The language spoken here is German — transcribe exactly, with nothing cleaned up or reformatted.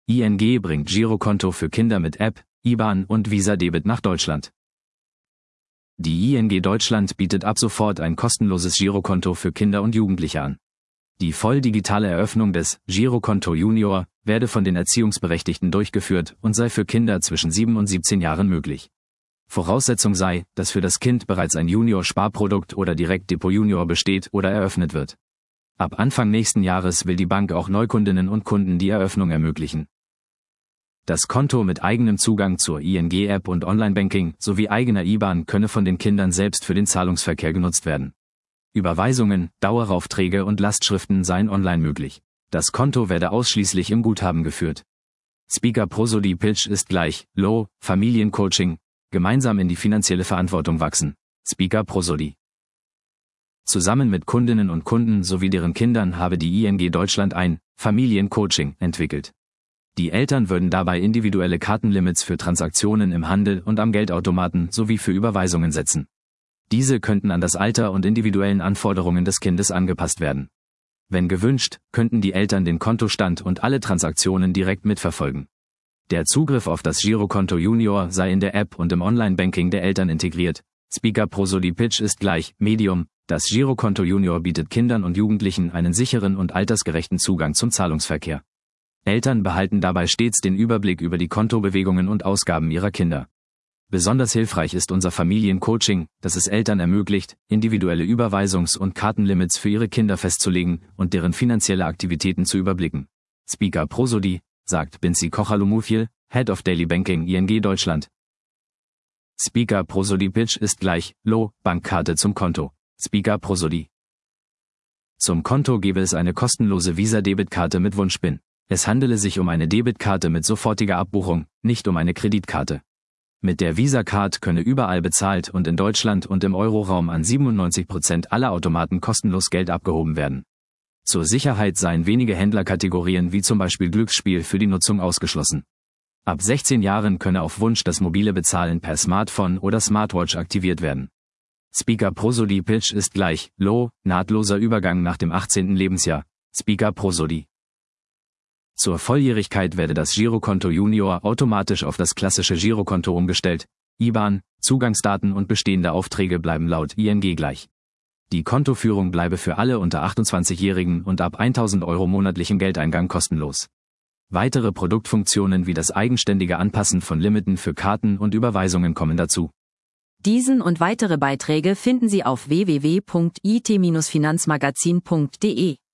I N G bringt Girokonto für Kinder mit App, I B A N und Visa Debit nach Deutschland. Die I N G Deutschland bietet ab sofort ein kostenloses Girokonto für Kinder und Jugendliche an. Die voll digitale Eröffnung des Girokonto Junior werde von den Erziehungsberechtigten durchgeführt und sei für Kinder zwischen sieben und siebzehn Jahren möglich. Voraussetzung sei, dass für das Kind bereits ein Junior-Sparprodukt oder Direktdepot Junior besteht oder eröffnet wird. Ab Anfang nächsten Jahres will die Bank auch Neukundinnen und Kunden die Eröffnung ermöglichen. Das Konto mit eigenem Zugang zur I N G-App und Online-Banking sowie eigener I B A N könne von den Kindern selbst für den Zahlungsverkehr genutzt werden. Überweisungen, Daueraufträge und Lastschriften seien online möglich. Das Konto werde ausschließlich im Guthaben geführt. Speaker Prosody Pitch ist gleich Low, Familiencoaching, gemeinsam in die finanzielle Verantwortung wachsen. Speaker Prosody. Zusammen mit Kundinnen und Kunden sowie deren Kindern habe die I N G Deutschland ein Familiencoaching entwickelt. Die Eltern würden dabei individuelle Kartenlimits für Transaktionen im Handel und am Geldautomaten sowie für Überweisungen setzen. Diese könnten an das Alter und individuellen Anforderungen des Kindes angepasst werden. Wenn gewünscht, könnten die Eltern den Kontostand und alle Transaktionen direkt mitverfolgen. Der Zugriff auf das Girokonto Junior sei in der App und im Online-Banking der Eltern integriert. Speaker Prosody Pitch ist gleich Medium. Das Girokonto Junior bietet Kindern und Jugendlichen einen sicheren und altersgerechten Zugang zum Zahlungsverkehr. Eltern behalten dabei stets den Überblick über die Kontobewegungen und Ausgaben ihrer Kinder. Besonders hilfreich ist unser Familiencoaching, das es Eltern ermöglicht, individuelle Überweisungs- und Kartenlimits für ihre Kinder festzulegen und deren finanzielle Aktivitäten zu überblicken. Speaker Prosody, sagt Binzi Kochalumufiel, Head of Daily Banking I N G Deutschland. Speaker Prosody Pitch ist gleich Low, Bankkarte zum Konto. Speaker Prosody. Zum Konto gebe es eine kostenlose Visa-Debitkarte mit Wunschpin. Es handele sich um eine Debitkarte mit sofortiger Abbuchung, nicht um eine Kreditkarte. Mit der Visa-Card könne überall bezahlt und in Deutschland und im Euroraum an siebenundneunzig Prozent aller Automaten kostenlos Geld abgehoben werden. Zur Sicherheit seien wenige Händlerkategorien wie zum Beispiel Glücksspiel für die Nutzung ausgeschlossen. Ab sechzehn Jahren könne auf Wunsch das mobile Bezahlen per Smartphone oder Smartwatch aktiviert werden. Speaker Prosody Pitch ist gleich Low, nahtloser Übergang nach dem achtzehnten Lebensjahr. Speaker Prosody. Zur Volljährigkeit werde das Girokonto Junior automatisch auf das klassische Girokonto umgestellt. I B A N, Zugangsdaten und bestehende Aufträge bleiben laut I N G gleich. Die Kontoführung bleibe für alle unter achtundzwanzigjährigen und ab tausend Euro monatlichen Geldeingang kostenlos. Weitere Produktfunktionen wie das eigenständige Anpassen von Limiten für Karten und Überweisungen kommen dazu. Diesen und weitere Beiträge finden Sie auf w w w punkt i t Bindestrich finanzmagazin punkt de.